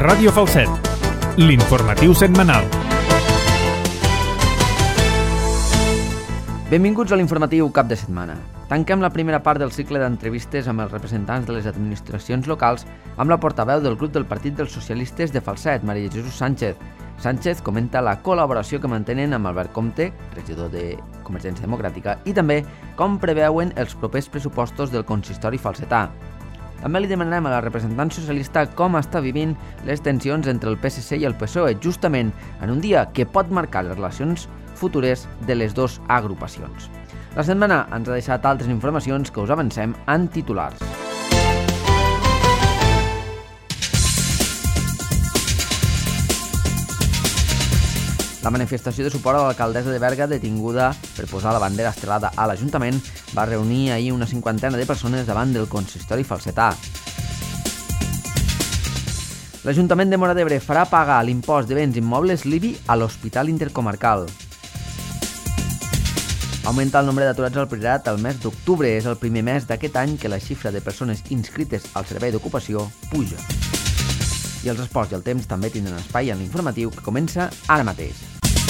Ràdio Falset, l'informatiu setmanal. Benvinguts a l'informatiu cap de setmana. Tanquem la primera part del cicle d'entrevistes amb els representants de les administracions locals amb la portaveu del grup del Partit dels Socialistes de Falset, Maria Jesús Sánchez. Sánchez comenta la col·laboració que mantenen amb Albert Comte, regidor de Convergència Democràtica, i també com preveuen els propers pressupostos del consistori falsetà. També li demanarem a la representant socialista com està vivint les tensions entre el PSC i el PSOE, justament en un dia que pot marcar les relacions futures de les dues agrupacions. La setmana ens ha deixat altres informacions que us avancem en titulars. La manifestació de suport a l'alcaldessa de Berga, detinguda per posar la bandera estelada a l'Ajuntament, va reunir ahir una 50 de persones davant del consistori falsetà. L'Ajuntament de Móra d'Ebre farà pagar l'impost de béns immobles l'IBI a l'Hospital Intercomarcal. Augmenta el nombre d'aturats al Priorat al mes d'octubre. És el primer mes d'aquest any que la xifra de persones inscrites al servei d'ocupació puja. I els esports i el temps també tindran espai en l'informatiu que comença ara mateix.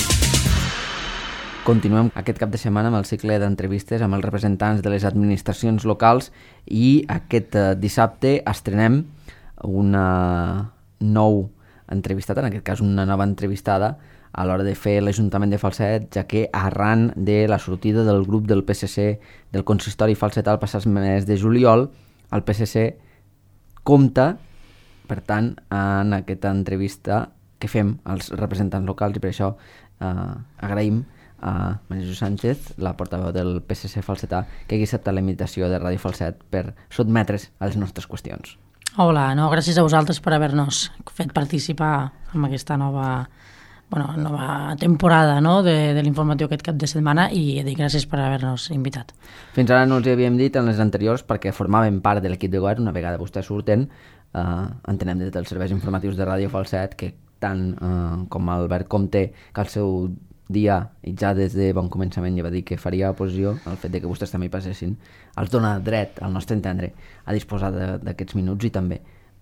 Continuem aquest cap de setmana amb el cicle d'entrevistes amb els representants de les administracions locals i aquest dissabte estrenem una nou entrevistada, en aquest cas una nova entrevistada, a l'hora de fer l'Ajuntament de Falset, ja que arran de la sortida del grup del PSC del consistori falsetà el passat mes de juliol, el PSC compta, per tant, en aquesta entrevista que fem als representants locals, i per això agraïm a Maria Jesús Sánchez, la portaveu del PSC falsetà, que hagi acceptat la invitació de Ràdio Falset per sotmetre's a les nostres qüestions. Hola, gràcies a vosaltres per haver-nos fet participar en aquesta nova temporada de l'informatiu aquest cap de setmana, i dic gràcies per haver-nos invitat. Fins ara no els hi havíem dit en les anteriors perquè formaven part de l'equip de govern. Una vegada vostès surten, entenem des dels serveis informatius de Ràdio Falset que tant com Albert Comte, que al seu dia i ja des de bon començament ja va dir que faria oposició, el fet de que vostès també hi passessin els dona dret, al nostre entendre, a disposar d'aquests minuts i també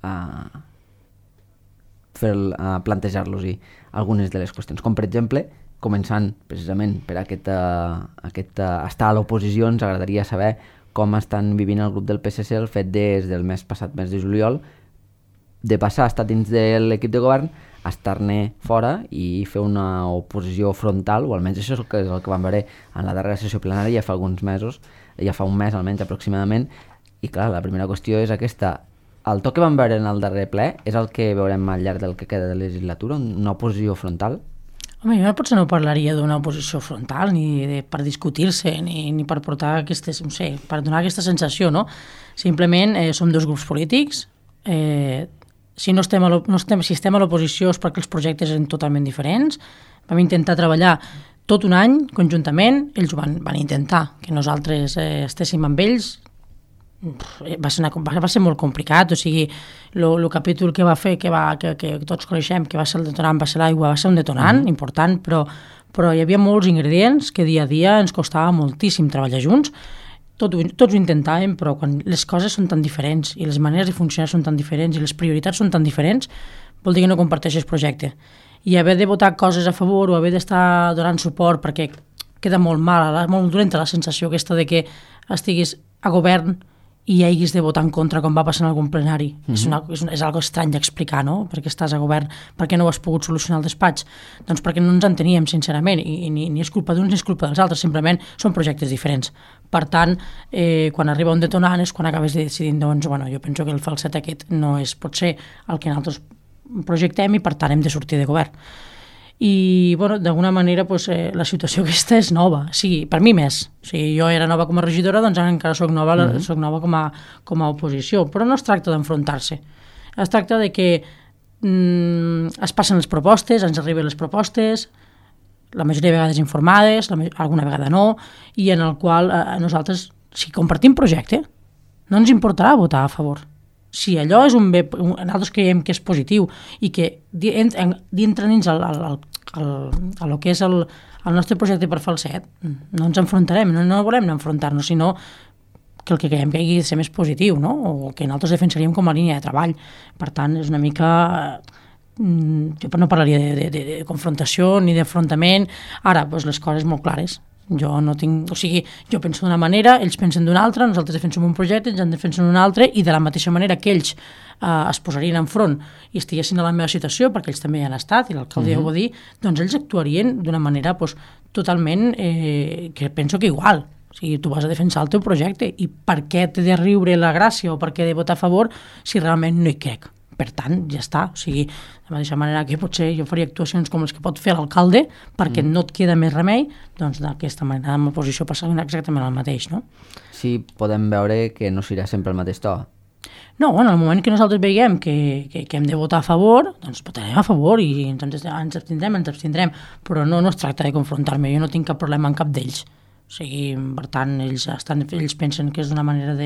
plantejar-los-hi algunes de les qüestions, com per exemple, començant precisament per aquest estar a l'oposició, ens agradaria saber com estan vivint el grup del PSC el fet des del passat mes de juliol de passar a estar dins de l'equip de govern a estar-ne fora i fer una oposició frontal, o almenys això és el que vam veure en la darrera sessió plenària ja fa alguns mesos, ja fa un mes almenys aproximadament. I clar, la primera qüestió és aquesta: el to que vam veure en el darrer ple és el que veurem al llarg del que queda de legislatura, una oposició frontal? Home, jo potser no parlaria d'una oposició frontal, ni per discutir-se, ni per portar per donar aquesta sensació, no? Simplement som dos grups polítics. Si estem a l'oposició és perquè els projectes eren totalment diferents. Vam intentar treballar tot un any conjuntament, ells ho van intentar, que nosaltres estéssim amb ells. Va ser molt complicat, o sigui, el capítol que va fer, que tots coneixem, que va ser el detonant, va ser l'aigua, va ser un detonant important, però hi havia molts ingredients que dia a dia ens costava moltíssim treballar junts. Tots ho intentàvem, però quan les coses són tan diferents i les maneres de funcionar són tan diferents i les prioritats són tan diferents, vol dir que no comparteixes projecte. I haver de votar coses a favor o haver d'estar donant suport, perquè queda molt mal, molt dolenta la sensació aquesta de que estiguis a govern i haguis de votar en contra, com va passar en algun plenari. És algo estrany d'explicar, no? Perquè estàs a govern, per què no ho has pogut solucionar al despatx? Doncs perquè no ens enteníem, sincerament, i ni és culpa d'uns ni és culpa dels altres, simplement són projectes diferents. Per tant, quan arriba un detonant és quan acabes decidint, doncs, jo penso que el falset aquest no pot ser el que nosaltres projectem i per tant hem de sortir de govern. I d'alguna manera la situació aquesta és nova, sí, per mi més. Si jo era nova com a regidora, doncs encara soc nova com a oposició, però no es tracta d'enfrontar-se, es tracta de que es passen les propostes, ens arriben les propostes, la majoria de vegades informades, alguna vegada no, i en el qual nosaltres, si compartim projecte, no ens importarà votar a favor. Si allò és un bé, nosaltres creiem que és positiu i que dintre dins el que és el nostre projecte per Falset, no ens enfrontarem, no volem enfrontar-nos, sinó que el que creiem que hagi de ser més positiu, no? O que nosaltres defensaríem com a línia de treball. Per tant, és una mica jo no parlaria de confrontació ni d'afrontament. Ara, doncs les coses molt clares. Jo no tinc, o sigui, jo penso d'una manera, ells pensen d'una altra, nosaltres defensem un projecte, ells en defensen un altre, i de la mateixa manera que ells es posarien enfront i estiguessin a la meva situació, perquè ells també hi han estat, i l'alcalde ja ho va dir, doncs ells actuarien d'una manera totalment, que penso que igual. O sigui, tu vas a defensar el teu projecte, i per què t'he de riure la gràcia o per què he de votar a favor si realment no hi crec? Per tant, ja està. O sigui, de la mateixa manera que potser jo faria actuacions com les que pot fer l'alcalde perquè no et queda més remei, doncs d'aquesta manera amb l'oposició passa exactament el mateix, no? Sí, podem veure que no serà sempre el mateix to. No, en el moment que nosaltres veiem que hem de votar a favor, doncs votarem a favor i ens abstindrem, però no es tracta de confrontar-me, jo no tinc cap problema amb cap d'ells. O sigui, per tant, ells pensen que és d'una manera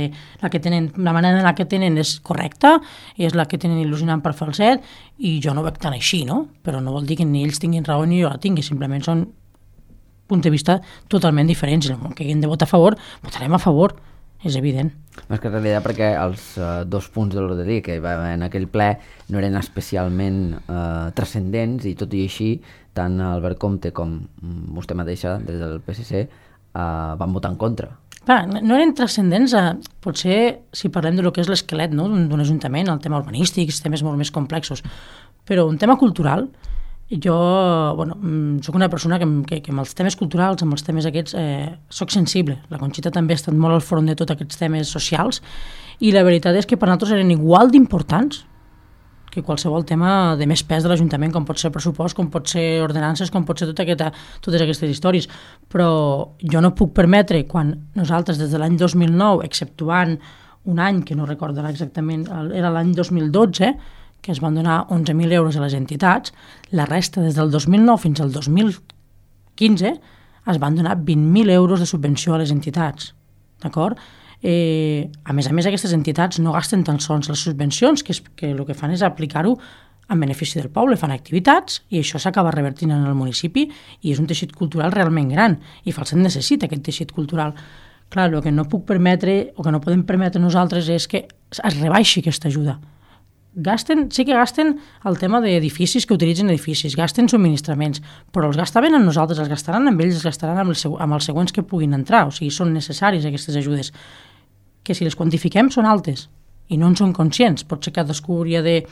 la manera en la que tenen és correcta, és la que tenen il·lusionant per falset, i jo no ho veig tan així, no? Però no vol dir que ni ells tinguin raó ni jo la tingui, simplement són punts de vista totalment diferents. En el moment que haguem de votar a favor, votarem a favor, és evident. Més que en realitat perquè els dos punts de l'ordre del dia que hi va haver en aquell ple no eren especialment transcendents, i tot i així, tant Albert Comte com vostè mateixa, des del PSC, van votar en contra. Clar, no eren transcendents, potser si parlem de lo que és l'esquelet, no?, d'un ajuntament, el tema urbanístic, temes molt més complexos, però un tema cultural, jo soc una persona que amb els temes culturals, amb els temes aquests, soc sensible. La Conxita també ha estat molt al front de tots aquests temes socials, i la veritat és que per nosaltres eren igual d'importants que qualsevol tema de més pes de l'Ajuntament, com pot ser pressupost, com pot ser ordenances, com pot ser totes aquestes històries. Però jo no puc permetre, quan nosaltres des de l'any 2009, exceptuant un any que no recordo exactament, era l'any 2012, que es van donar 11.000 euros a les entitats, la resta des del 2009 fins al 2015 es van donar 20.000 euros de subvenció a les entitats. D'acord? A més, aquestes entitats no gasten tan sols les subvencions, que el que fan és aplicar-ho en benefici del poble, fan activitats i això s'acaba revertint en el municipi, i és un teixit cultural realment gran, i Falset necessita aquest teixit cultural. Clar, el que no puc permetre o que no podem permetre nosaltres és que es rebaixi aquesta ajuda. Sí que gasten el tema d'edificis, que utilitzen edificis, gasten subministraments, però els gastaven amb nosaltres, els gastaran amb ells, els gastaran amb els següents que puguin entrar, o sigui, són necessàries aquestes ajudes, que si les quantifiquem són altes i no en són conscients. Potser cadascú hauria de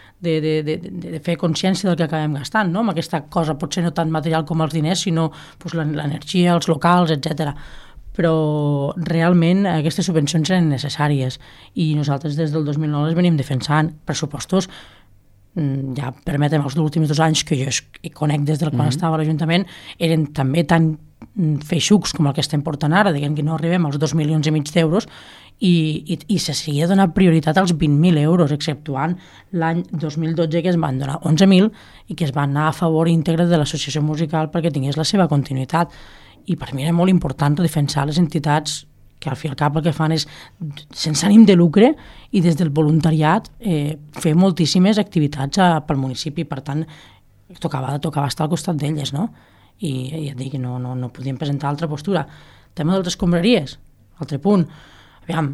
fer consciència del que acabem gastant, no?, amb aquesta cosa potser no tan material com els diners, sinó l'energia, els locals, etc. Però realment aquestes subvencions eren necessàries, i nosaltres des del 2009 les venim defensant. Pressupostos, ja permetem els últims 2 anys que jo conec des del quan estava a l'Ajuntament, eren també tan feixucs com el que estem portant ara, diguem que no arribem als 2,5 milions d'euros, i se seguia donant prioritat als 20.000 euros, exceptuant l'any 2012 que es van donar 11.000 i que es van anar a favor íntegre de l'associació musical perquè tingués la seva continuïtat. I per mi era molt important defensar les entitats que al fi al cap el que fan és, sense ànim de lucre i des del voluntariat, fer moltíssimes activitats pel municipi. Per tant, tocava estar al costat d'elles, no? I ja et dic que no podíem presentar altra postura. Tema de les escombraries, altre punt. Aviam,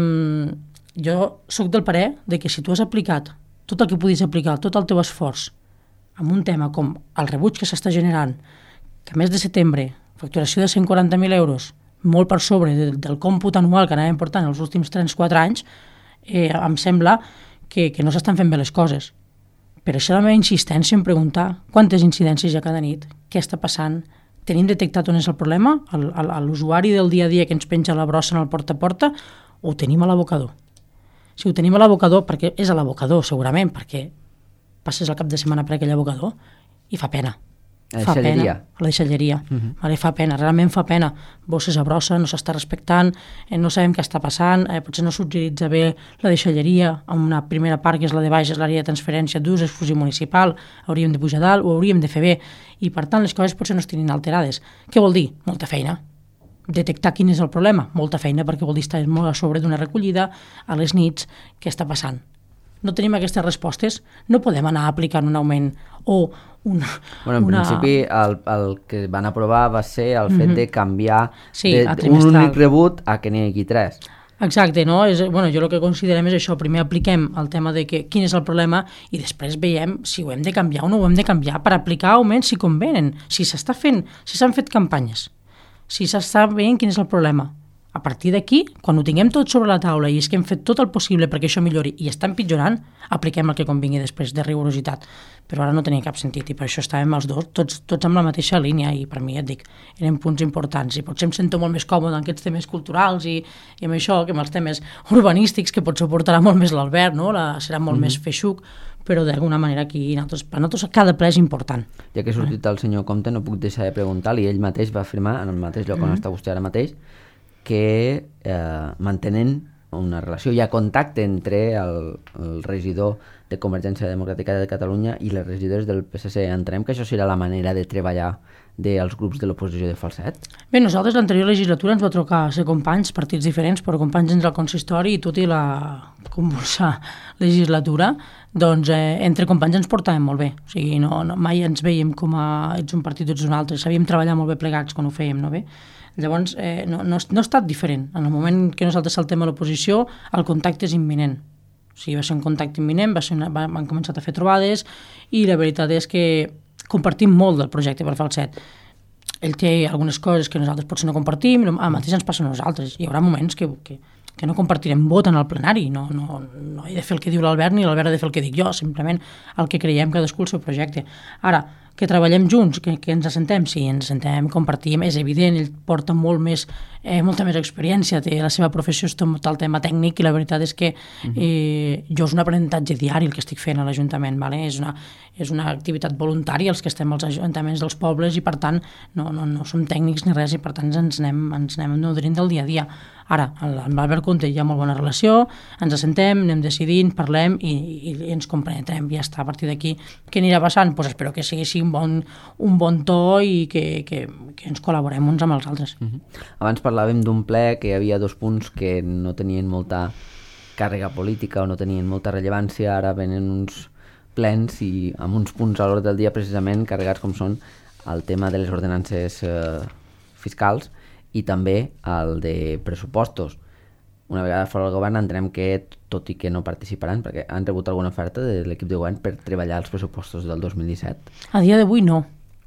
jo sóc del parer de que si tu has aplicat tot el que podies aplicar, tot el teu esforç, en un tema com el rebuig que s'està generant, que a mes de setembre, facturació de 140.000 euros, molt per sobre del còmput anual que anàvem portant els últims 3-4 anys, em sembla que no s'estan fent bé les coses. Per això la meva insistència en preguntar quantes incidències hi ha cada nit, què està passant, tenim detectat on és el problema, l'usuari del dia a dia que ens penja la brossa en el porta a porta, o ho tenim a l'abocador. Si ho tenim a l'abocador, perquè és a l'abocador segurament, perquè passes el cap de setmana per aquell abocador i fa pena. A la deixalleria. A la deixalleria. Fa pena, realment fa pena. Bosses a brossa, no s'està respectant, no sabem què està passant, potser no s'utilitza bé la deixalleria, amb una primera part que és la de baix, és l'àrea de transferència d'ús, exclusiu municipal, hauríem de pujar dalt, ho hauríem de fer bé, i per tant les coses potser no estiguin alterades. Què vol dir? Molta feina. Detectar quin és el problema? Molta feina, perquè vol dir estar molt a sobre d'una recollida, a les nits, què està passant? No tenim aquestes respostes, no podem anar aplicant un augment o una... Bueno, en principi el que van aprovar va ser el fet de canviar sí, d'un únic rebut a que n'hi hagi 3. Exacte, no? Jo el que considerem és això, primer apliquem el tema de quin és el problema i després veiem si ho hem de canviar o no ho hem de canviar per aplicar augments si convenen, si s'han fet campanyes, si s'està veient quin és el problema. A partir d'aquí, quan ho tinguem tot sobre la taula i és que hem fet tot el possible perquè això millori i està empitjorant, apliquem el que convingui després de rigorositat. Però ara no tenia cap sentit i per això estàvem els dos, tots amb la mateixa línia i per mi, et dic, eren punts importants i potser em sento molt més còmode en aquests temes culturals i amb això, que amb els temes urbanístics que potser portarà molt més l'Albert, no? Serà molt més feixuc, però d'alguna manera aquí per nosaltres cada ple és important. Ja que ha sortit el senyor Comte, no puc deixar de preguntar-li, ell mateix va afirmar, en el mateix lloc on està vostè ara mateix, que mantenen una relació, hi ha contacte entre el regidor de Convergència Democràtica de Catalunya i les regidores del PSC. Entenem que això serà la manera de treballar dels grups de l'oposició de Falset? Bé, nosaltres l'anterior legislatura ens va tocar ser companys, partits diferents, però companys dins del consistori i tot i la convulsa legislatura, doncs entre companys ens portàvem molt bé. O sigui, mai ens veiem com a ets un partit, ets un altre. Sabíem treballar molt bé plegats quan ho fèiem, no bé? Llavors, no ha estat diferent. En el moment que nosaltres saltem a l'oposició, el contacte és imminent. O sigui, va ser un contacte imminent, van començar a fer trobades i la veritat és que compartim molt del projecte per Falset. Ell té algunes coses que nosaltres potser no compartim, el mateix ens passa a nosaltres. Hi haurà moments que no compartirem vot en el plenari, no he de fer el que diu l'Albert ni l'Albert ha de fer el que dic jo, simplement el que creiem cadascú el seu projecte. Ara, que treballem junts, que ens assentem, sí, ens assentem, compartim, és evident, ell porta molta més experiència, té la seva professió, és tot el tema tècnic i la veritat és que jo és un aprenentatge diari el que estic fent a l'Ajuntament, vale? És una activitat voluntària els que estem als ajuntaments dels pobles i per tant no som tècnics ni res i per tant ens anem nodrint del dia a dia. Ara, amb l'Albert Comte hi ha molt bona relació, ens assentem, anem decidint, parlem i ens compenetrem, ja està, a partir d'aquí. Què anirà passant? Pues espero que sigui un bon to i que ens col·laborem uns amb els altres. Abans parlàvem d'un ple que hi havia 2 punts que no tenien molta càrrega política o no tenien molta rellevància, ara venen uns plens i amb uns punts a l'ordre del dia precisament carregats com són el tema de les ordenances fiscals i també el de pressupostos. Una vegada fora del govern entenem que, tot i que no participaran, perquè han rebut alguna oferta de l'equip de govern per treballar els pressupostos del 2017? A dia d'avui no.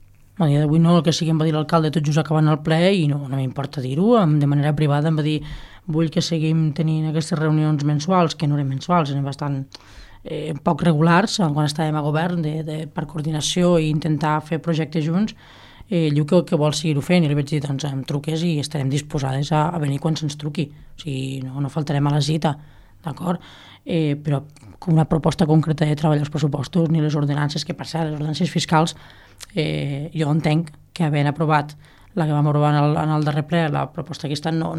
A dia d'avui no, el que sí que em va dir l'alcalde tot just acabant el ple i no m'importa dir-ho, de manera privada em va dir vull que seguim tenint aquestes reunions mensuals, que no eren mensuals, eren bastant poc regulars quan estàvem a govern per coordinació i intentar fer projectes junts. Diu que vol seguir-ho fent i li vaig dir, doncs em truques i estarem disposades a venir quan se'ns truqui, o sigui, no faltarem a la cita, d'acord? Però una proposta concreta de treballar els pressupostos ni les ordenances, que per cert, les ordenances fiscals, jo entenc que havent aprovat la que vam aprovar en el darrer ple, la proposta aquesta, no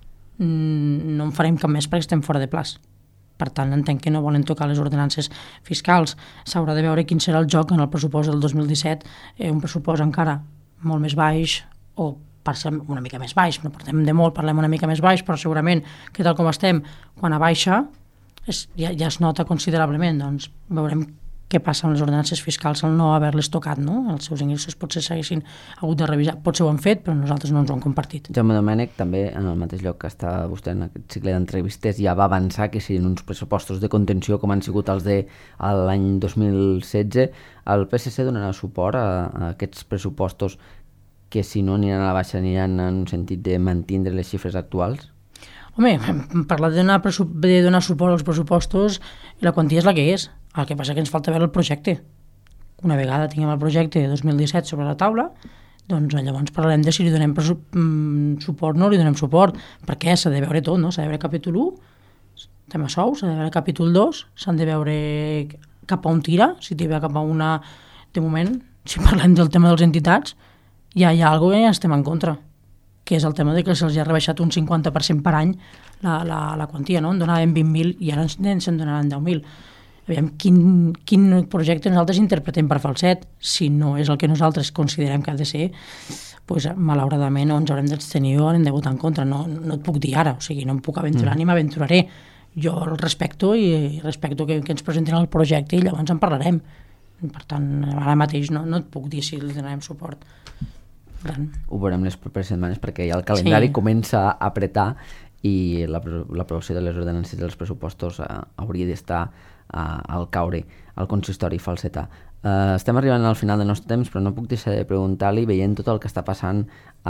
en farem cap més perquè estem fora de plaç. Per tant, entenc que no volen tocar les ordenances fiscals. S'haurà de veure quin serà el joc en el pressupost del 2017, un pressupost encara molt més baix o per ser una mica més baix, no parlem de molt, parlem una mica més baix, però segurament que tal com estem, quan a baixa ja es nota considerablement, doncs veurem què passa amb les ordenances fiscals al no haver-les tocat, no? Els seus ingressos potser s'haguessin hagut de revisar, potser ho han fet, però nosaltres no ens ho hem compartit. Jaume Domènech, també en el mateix lloc que està vostè en aquest cicle d'entrevistes, ja va avançar que serien uns pressupostos de contenció com han sigut els de l'any 2016. El PSC donarà suport a aquests pressupostos que si no aniran a la baixa aniran en un sentit de mantindre les xifres actuals? Home, parlar de donar suport als pressupostos, la quantia és la que és. El que passa que ens falta veure el projecte. Una vegada tinguem el projecte de 2017 sobre la taula, doncs llavors parlarem de si li donem suport o no li donem suport, perquè s'ha de veure tot, no? S'ha de veure capítol 1, tema sous, s'ha de veure capítol 2, s'han de veure cap a on tira, si tira cap a una... De moment, si parlem del tema de les entitats, ja hi ha alguna cosa que ja estem en contra, que és el tema de que se'ls ha rebaixat un 50% per any la quantia, no? En donaven 20.000 i ara se'n donaran 10.000. Aviam, quin projecte nosaltres interpretem per Falset, si no és el que nosaltres considerem que ha de ser, doncs, malauradament o ens haurem d'abstenir o haurem de votar en contra. No et puc dir ara, o sigui, no em puc aventurar ni m'aventuraré. Jo el respecto i respecto que ens presentin el projecte i llavors en parlarem. Per tant, ara mateix no et puc dir si li donarem suport. Ho veurem les properes setmanes perquè ja el calendari comença a apretar i l'aprovació de les ordenances dels pressupostos hauria d'estar al caure al consistori falsetà. Estem arribant al final del nostre temps, però no puc deixar de preguntar-li, veient tot el que està passant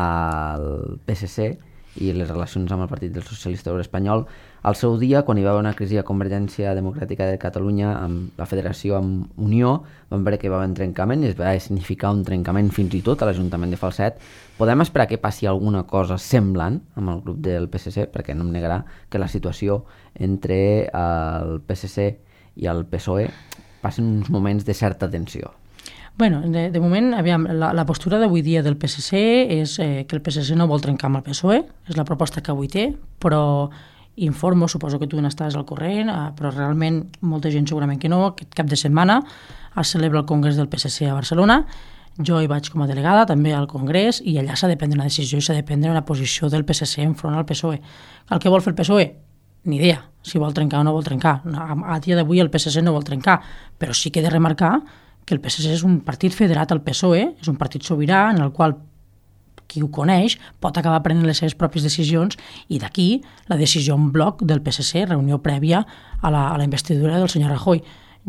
al PSC i les relacions amb el Partit del Socialista Obrer Espanyol, al seu dia, quan hi va haver una crisi a Convergència Democràtica de Catalunya amb la federació amb Unió, vam veure que hi va haver un trencament i es va significar un trencament fins i tot a l'Ajuntament de Falset. Podem esperar que passi alguna cosa semblant amb el grup del PSC, perquè no em negarà que la situació entre el PSC i el PSOE passin uns moments de certa tensió. Bueno, de moment, aviam, la postura d'avui dia del PSC és que el PSC no vol trencar amb el PSOE, és la proposta que avui té, però informo, suposo que tu n'estàs al corrent, però realment molta gent segurament que no. Aquest cap de setmana es celebra el Congrés del PSC a Barcelona, jo hi vaig com a delegada també al Congrés i allà s'ha de prendre una decisió i s'ha de prendre una posició del PSC enfront al PSOE. El que vol fer el PSOE? Ni idea, si vol trencar o no vol trencar. A dia d'avui el PSC no vol trencar, però sí que he de remarcar que el PSC és un partit federat al PSOE, és un partit sobirà en el qual qui ho coneix pot acabar prenent les seves pròpies decisions i d'aquí la decisió en bloc del PSC, reunió prèvia a la investidura del senyor Rajoy.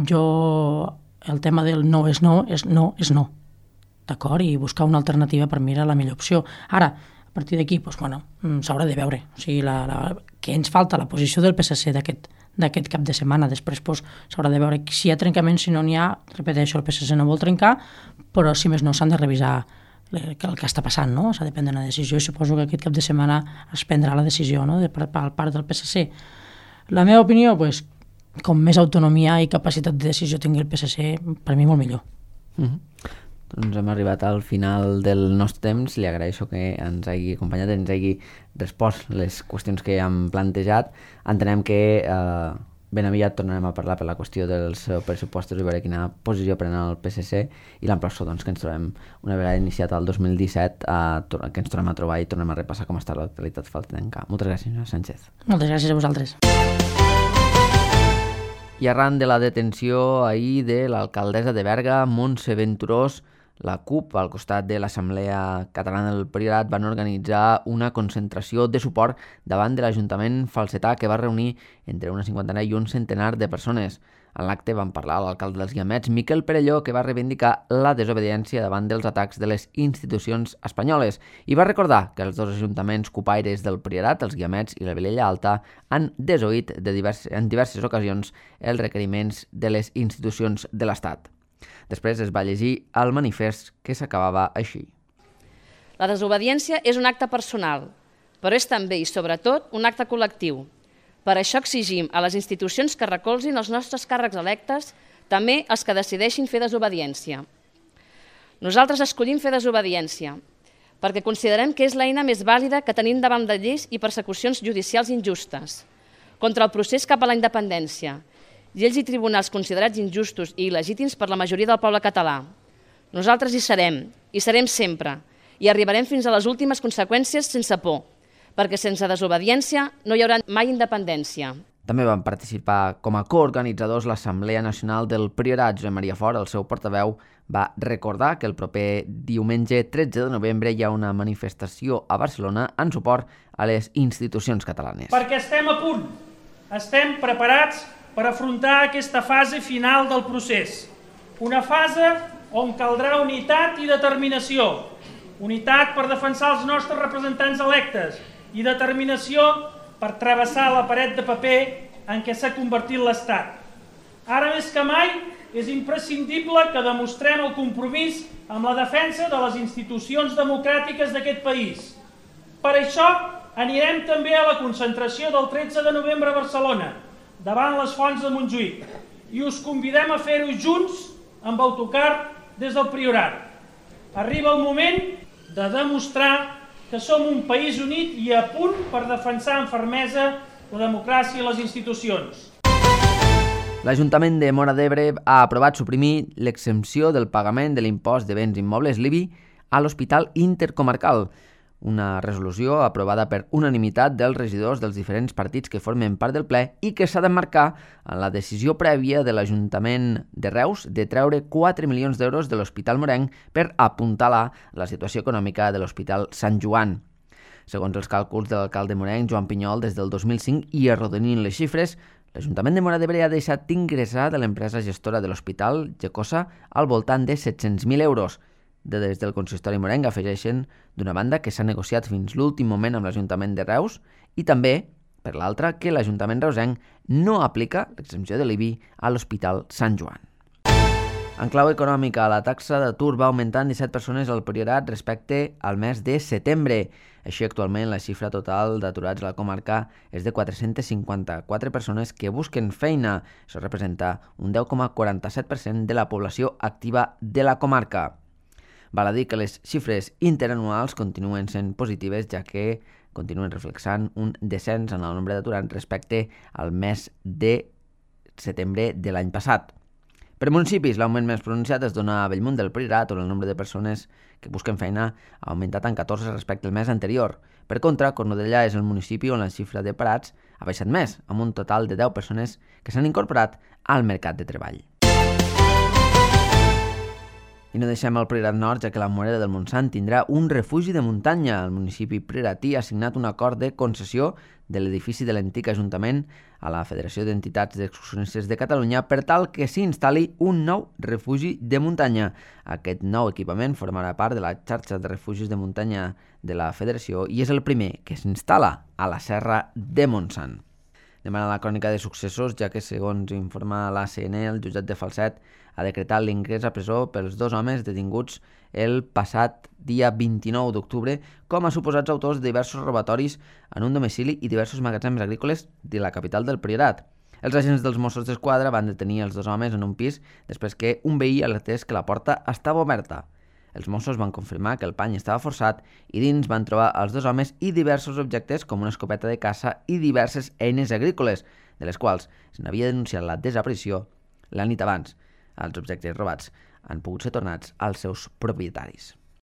El tema del no és no, és no, és no. D'acord? I buscar una alternativa per mi era la millor opció. Ara, a partir d'aquí, doncs, bueno, s'haurà de veure. O sigui, que ens falta la posició del PSC d'aquest cap de setmana. Després s'haurà de veure si hi ha trencament, si no n'hi ha. Repeteixo, el PSC no vol trencar, però si més no s'han de revisar el que està passant, no? S'ha de prendre una decisió i suposo que aquest cap de setmana es prendrà la decisió, no? Per part del PSC. La meva opinió, doncs, com més autonomia i capacitat de decisió tingui el PSC, per mi molt millor. Doncs hem arribat al final del nostre temps. Li agraeixo que ens hagi acompanyat, ens hagi respost les qüestions que hem plantejat. Entenem que ben aviat tornarem a parlar per la qüestió dels pressupostos i veure quina posició pren el PSC i l'any pròxim que ens trobem una vegada iniciat el 2017 que ens tornem a trobar i tornem a repassar com està l'actualitat faltenca. Moltes gràcies, senyora Sánchez. Moltes gràcies a vosaltres. I arran de la detenció ahir de l'alcaldessa de Berga, Montse Venturós, la CUP, al costat de l'Assemblea Catalana del Priorat, van organitzar una concentració de suport davant de l'Ajuntament falsetà que va reunir entre una cinquantena i un centenar de persones. En l'acte van parlar l'alcalde dels Guiamets, Miquel Perelló, que va reivindicar la desobediència davant dels atacs de les institucions espanyoles i va recordar que els dos ajuntaments cupaires del Priorat, els Guiamets i la Vilella Alta, han desoït en diverses ocasions els requeriments de les institucions de l'Estat. Després es va llegir el manifest que s'acabava així. La desobediència és un acte personal, però és també i sobretot un acte col·lectiu. Per això exigim a les institucions que recolzin els nostres càrrecs electes, també els que decideixin fer desobediència. Nosaltres escollim fer desobediència, perquè considerem que és l'eina més vàlida que tenim davant de lleis i persecucions judicials injustes, contra el procés cap a la independència, lleis i tribunals considerats injustos i il·legítims per la majoria del poble català. Nosaltres hi serem sempre, i arribarem fins a les últimes conseqüències sense por, perquè sense desobediència no hi haurà mai independència. També van participar com a coorganitzadors l'Assemblea Nacional del Priorat. Josep Maria Fort, el seu portaveu, va recordar que el proper diumenge 13 de novembre hi ha una manifestació a Barcelona en suport a les institucions catalanes. Perquè estem a punt, estem preparats per afrontar aquesta fase final del procés. Una fase on caldrà unitat i determinació. Unitat per defensar els nostres representants electes i determinació per travessar la paret de paper en què s'ha convertit l'Estat. Ara més que mai és imprescindible que demostrem el compromís amb la defensa de les institucions democràtiques d'aquest país. Per això anirem també a la concentració del 13 de novembre a Barcelona, davant les fonts de Montjuïc, i us convidem a fer-ho junts amb autocar des del Priorat. Arriba el moment de demostrar que som un país unit i a punt per defensar amb fermesa la democràcia i les institucions. L'Ajuntament de Móra d'Ebre ha aprovat suprimir l'exempció del pagament de l'impost de béns immobles l'IBI a l'Hospital Intercomarcal, una resolució aprovada per unanimitat dels regidors dels diferents partits que formen part del ple i que s'ha d'emmarcar en la decisió prèvia de l'Ajuntament de Reus de treure 4 milions d'euros de l'Hospital Morenc per apuntalar la situació econòmica de l'Hospital Sant Joan. Segons els càlculs de l'alcalde morenc, Joan Pinyol, des del 2005 i arrodonint les xifres, l'Ajuntament de Móra d'Ebre ha deixat d'ingressar de l'empresa gestora de l'Hospital Gecosa al voltant de 700.000 euros. Des del consistori morenc afegeixen, d'una banda, que s'ha negociat fins l'últim moment amb l'Ajuntament de Reus i també, per l'altra, que l'Ajuntament reusenc no aplica l'exempció de l'IBI a l'Hospital Sant Joan. En clau econòmica, la taxa d'atur va augmentar en 17 persones al Priorat respecte al mes de setembre. Així, actualment, la xifra total d'aturats a la comarca és de 454 persones que busquen feina. Això representa un 10,47% de la població activa de la comarca. Val a dir que les xifres interanuals continuen sent positives, ja que continuen reflexant un descens en el nombre d'aturats respecte al mes de setembre de l'any passat. Per municipis, l'augment més pronunciat es dona a Bellmunt del Priorat, on el nombre de persones que busquen feina ha augmentat en 14 respecte al mes anterior. Per contra, Cornudella és el municipi on la xifra de parats ha baixat més, amb un total de 10 persones que s'han incorporat al mercat de treball. I no deixem el Priorat Nord, ja que la Morera del Montsant tindrà un refugi de muntanya. El municipi prioratí ha signat un acord de concessió de l'edifici de l'antic Ajuntament a la Federació d'Entitats d'Excursionistes de Catalunya per tal que s'hi instal·li un nou refugi de muntanya. Aquest nou equipament formarà part de la xarxa de refugis de muntanya de la Federació i és el primer que s'instal·la a la Serra de Montsant. Anem a la crònica de successos, ja que, segons informa l'ACN, el jutjat de Falset ha decretat l'ingrés a presó pels 2 homes detinguts el passat dia 29 d'octubre com a suposats autors de diversos robatoris en un domicili i diversos magatzems agrícoles de la capital del Priorat. Els agents dels Mossos d'Esquadra van detenir els 2 homes en un pis després que un veí alertés que la porta estava oberta. Els Mossos van confirmar que el pany estava forçat i dins van trobar els 2 homes i diversos objectes com una escopeta de caça i diverses eines agrícoles, de les quals se n'havia denunciat la desaparició la nit abans. Els objectes robats han pogut ser tornats als seus propietaris.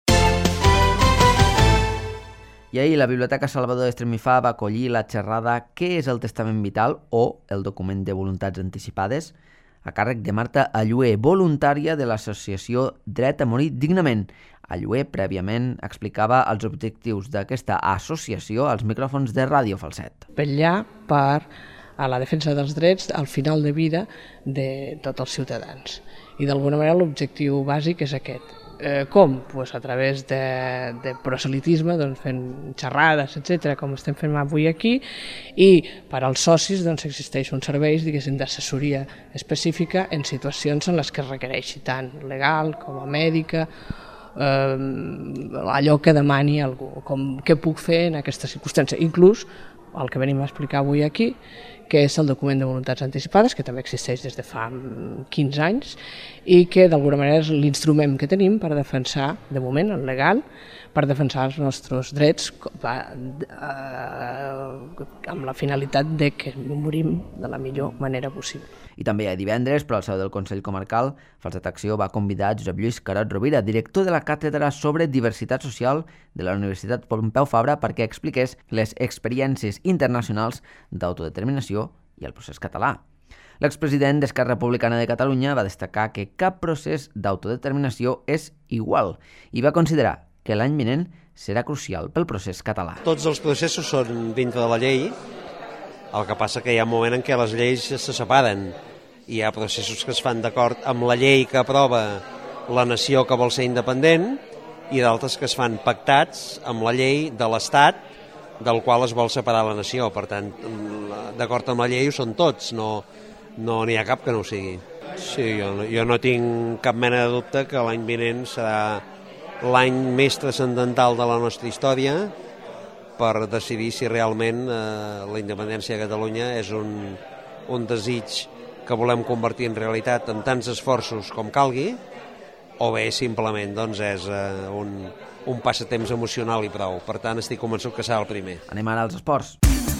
I ahir la Biblioteca Salvador Estremifà va acollir la xerrada «Què és el testament vital?» o el document de voluntats anticipades, a càrrec de Marta Allué, voluntària de l'associació Dret a Morir Dignament. Allué prèviament explicava els objectius d'aquesta associació als micròfons de Ràdio Falset. Vetllar per a la defensa dels drets al final de vida de tots els ciutadans. I d'alguna manera l'objectiu bàsic és aquest. Com? Pues a través de proselitisme, doncs fent xerrades, etc., com estem fent avui aquí, i per als socis doncs, existeixen serveis d'assessoria específica en situacions en les que es requereixi tant legal com a mèdica, allò que demani algú, com què puc fer en aquesta circumstància, inclús el que venim a explicar avui aquí, que és el document de voluntats anticipades, que també existeix des de fa 15 anys, i que d'alguna manera és l'instrument que tenim per defensar, de moment, el legal, per defensar els nostres drets amb la finalitat de que morim de la millor manera possible. I també divendres, per al seu del Consell Comarcal, Falset Acció va convidar Josep Lluís Carot Rovira, director de la Càtedra sobre Diversitat Social de la Universitat Pompeu Fabra, perquè expliqués les experiències internacionals d'autodeterminació i el procés català. L'expresident d'Esquerra Republicana de Catalunya va destacar que cap procés d'autodeterminació és igual i va considerar que l'any vinent serà crucial pel procés català. Tots els processos són dintre de la llei, el que passa que hi ha un moment en què les lleis se separen. Hi ha processos que es fan d'acord amb la llei que aprova la nació que vol ser independent i d'altres que es fan pactats amb la llei de l'Estat del qual es vol separar la nació. Per tant, d'acord amb la llei ho són tots, no n'hi ha cap que no ho sigui. Sí, jo no tinc cap mena de dubte que l'any vinent serà l'any més transcendental de la nostra història per decidir si realment la independència de Catalunya és un desig que volem convertir en realitat amb tants esforços com calgui, o bé simplement doncs, és un passatemps emocional i prou. Per tant, estic convençut que serà el primer. Anem ara als esports.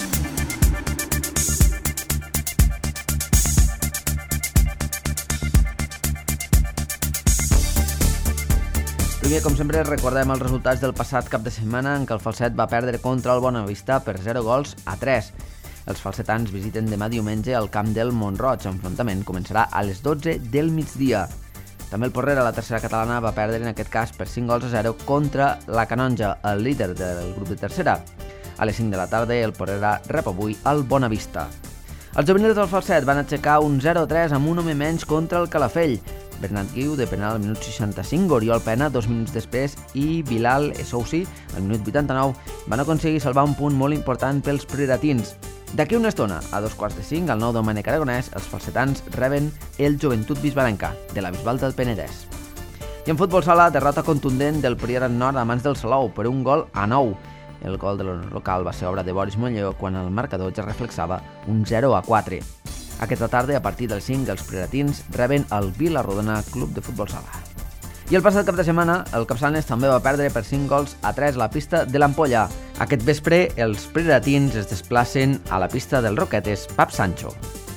Primer, com sempre, recordem els resultats del passat cap de setmana en què el Falset va perdre contra el Bonavista per 0-3. Els falsetans visiten demà diumenge al camp del Mont-roig. L'enfrontament començarà a les 12 del migdia. També el Porrera, la tercera catalana, va perdre en aquest cas per 5-0 contra la Canonja, el líder del grup de tercera. A les 5 de la tarda, el Porrera rep avui el Bonavista. Els juvenils del Falset van aixecar un 0-3 amb un home menys contra el Calafell. Bernat Guiu, de penal al minut 65, Oriol Pena 2 minuts després i Bilal Essoussi al minut 89 van aconseguir salvar un punt molt important pels preratins. D'aquí una estona, a 4:45, al nou Domènec Aragonès, els falsetans reben el Joventut Bisbalenca, de la Bisbal del Penedès. I en futbol sala, derrota contundent del Priorat Nord a mans del Salou per 1-9. El gol de local va ser obra de Boris Molló quan el marcador ja reflexava un 0-4. Aquesta tarda, a partir del 5, els prioratins reben el Vila-rodona Club de Futbol Sala. I el passat cap de setmana, el Capçanes també va perdre per 5-3 a la pista de l'Ampolla. Aquest vespre, els prioratins es desplacen a la pista del Roquetes Pap Sancho.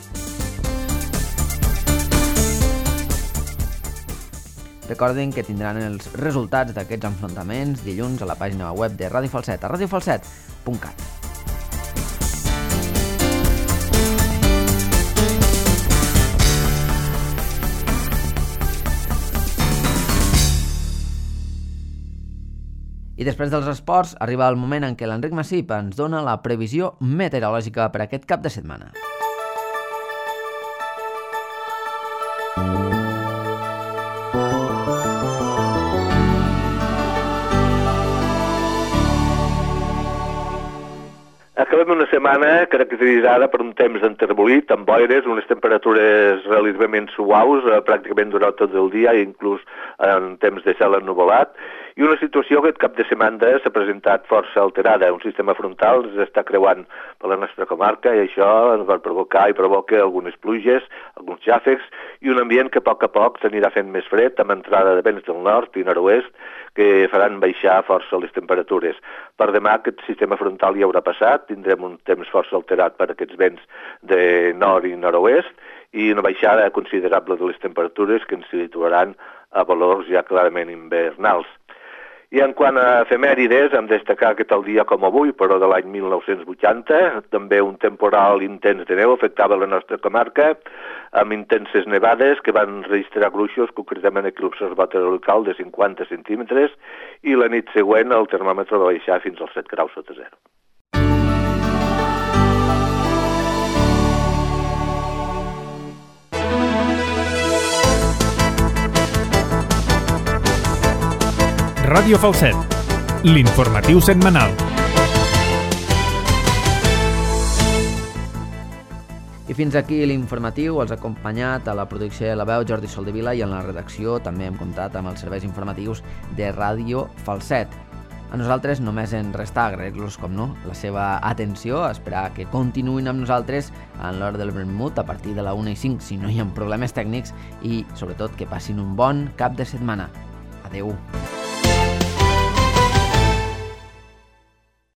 Recordin que tindran els resultats d'aquests enfrontaments dilluns a la pàgina web de Ràdio Falset, a radiofalset.cat. I després dels esports, arriba el moment en què l'Enric Massip ens dona la previsió meteorològica per aquest cap de setmana. Acabem una setmana caracteritzada per un temps enterbolit, amb boires, unes temperatures relativament suaus, pràcticament durant tot el dia, inclús en temps de cel ennuvolat, i una situació que aquest cap de setmana s'ha presentat força alterada. Un sistema frontal s'està creuant per la nostra comarca i això ens va provocar i provoca algunes pluges, alguns xàfecs, i un ambient que a poc s'anirà fent més fred, amb entrada de vents del nord i nord-oest, que faran baixar força les temperatures. Per demà aquest sistema frontal ja haurà passat, tindrem un temps força alterat per aquests vents de nord i nord-oest i una baixada considerable de les temperatures que ens situaran a valors ja clarament invernals. I en quant a efemèrides, hem de destacar que tal dia com avui, però de l'any 1980, també un temporal intens de neu afectava la nostra comarca, amb intenses nevades que van registrar gruixos, concretament aquí a l'observatori local, de 50 centímetres, i la nit següent el termòmetre va baixar fins als 7 graus sota zero. Ràdio Falset, l'informatiu setmanal. I fins aquí l'informatiu. Els ha acompanyat a la producció de la veu Jordi Soldevila i en la redacció també hem comptat amb els serveis informatius de Ràdio Falset. A nosaltres només ens resta agrair-los, com no, la seva atenció, esperar que continuïn amb nosaltres en l'hora del vermut a partir de la 1:05, si no hi ha problemes tècnics, i sobretot que passin un bon cap de setmana. Adeu.